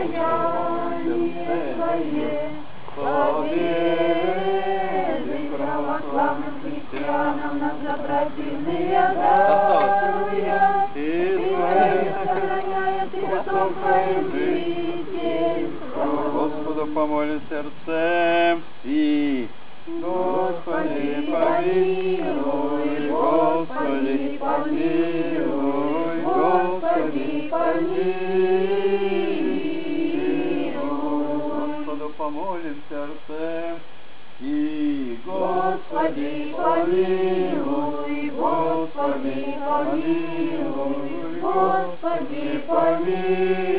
покаяние Твое, победы православным христианам на запротивные даруя, и Твоих сохраняет Христом Твоим жительством. Господу помолим сердцем и Господи, помилуй, Господи, помилуй, Господи, помилуй. Господу помолим сердцем и Господи, помилуй, Господи, помилуй, Господи, помилуй.